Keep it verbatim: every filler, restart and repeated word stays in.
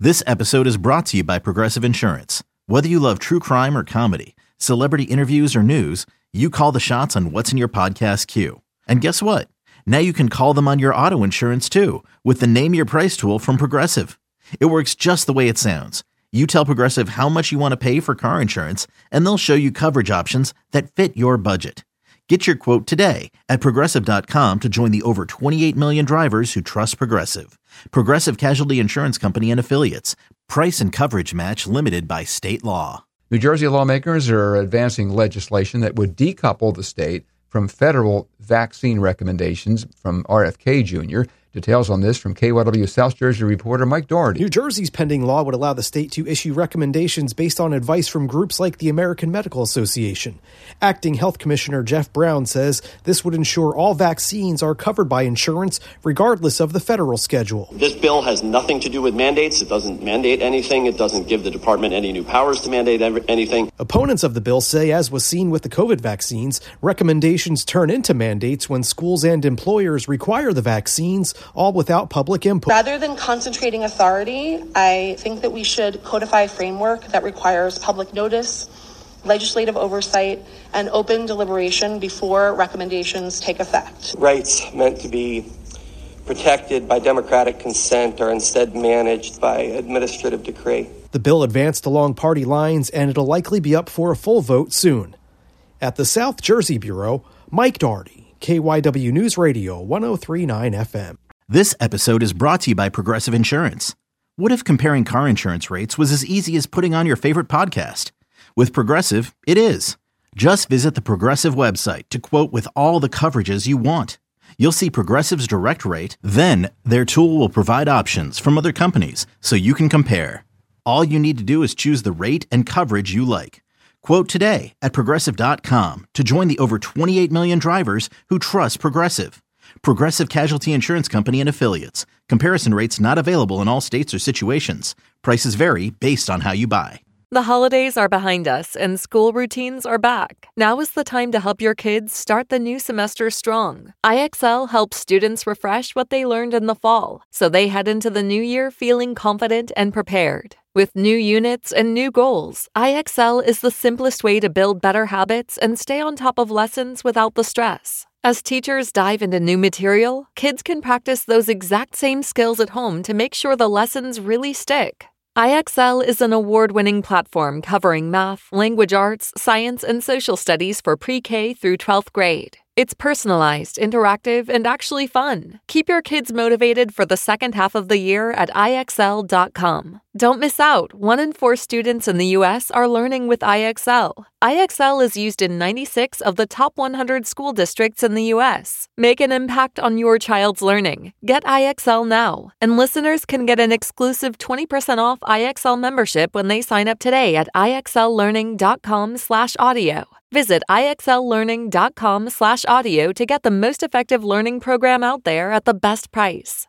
This episode is brought to you by Progressive Insurance. Whether you love true crime or comedy, celebrity interviews or news, you call the shots on what's in your podcast queue. And guess what? Now you can call them on your auto insurance too with the Name Your Price tool from Progressive. It works just the way it sounds. You tell Progressive how much you want to pay for car insurance, and they'll show you coverage options that fit your budget. Get your quote today at Progressive dot com to join the over twenty-eight million drivers who trust Progressive. Progressive Casualty Insurance Company and Affiliates. Price and coverage match limited by state law. New Jersey lawmakers are advancing legislation that would decouple the state from federal vaccine recommendations from R F K Junior Details on this from K Y W South Jersey reporter Mike Doherty. New Jersey's pending law would allow the state to issue recommendations based on advice from groups like the American Medical Association. Acting Health Commissioner Jeff Brown says this would ensure all vaccines are covered by insurance regardless of the federal schedule. This bill has nothing to do with mandates. It doesn't mandate anything. It doesn't give the department any new powers to mandate anything. Opponents of the bill say, as was seen with the COVID vaccines, recommendations turn into mandates when schools and employers require the vaccines, all without public input. Rather than concentrating authority, I think that we should codify a framework that requires public notice, legislative oversight, and open deliberation before recommendations take effect. Rights meant to be protected by democratic consent are instead managed by administrative decree. The bill advanced along party lines, and it'll likely be up for a full vote soon. At the South Jersey Bureau, Mike Doherty, K Y W News Radio, one oh three point nine F M. This episode is brought to you by Progressive Insurance. What if comparing car insurance rates was as easy as putting on your favorite podcast? With Progressive, it is. Just visit the Progressive website to quote with all the coverages you want. You'll see Progressive's direct rate, then their tool will provide options from other companies so you can compare. All you need to do is choose the rate and coverage you like. Quote today at Progressive dot com to join the over twenty-eight million drivers who trust Progressive. Progressive Casualty Insurance Company and Affiliates. Comparison rates not available in all states or situations. Prices vary based on how you buy. The holidays are behind us and school routines are back. Now is the time to help your kids start the new semester strong. I X L helps students refresh what they learned in the fall, so they head into the new year feeling confident and prepared. With new units and new goals, I X L is the simplest way to build better habits and stay on top of lessons without the stress. As teachers dive into new material, kids can practice those exact same skills at home to make sure the lessons really stick. I X L is an award-winning platform covering math, language arts, science, and social studies for pre-K through twelfth grade. It's personalized, interactive, and actually fun. Keep your kids motivated for the second half of the year at I X L dot com. Don't miss out. One in four students in the U S are learning with I X L. I X L is used in ninety-six of the top one hundred school districts in the U S. Make an impact on your child's learning. Get I X L now. And listeners can get an exclusive twenty percent off I X L membership when they sign up today at I X L learning dot com slash audio. Visit I X L learning dot com slash audio to get the most effective learning program out there at the best price.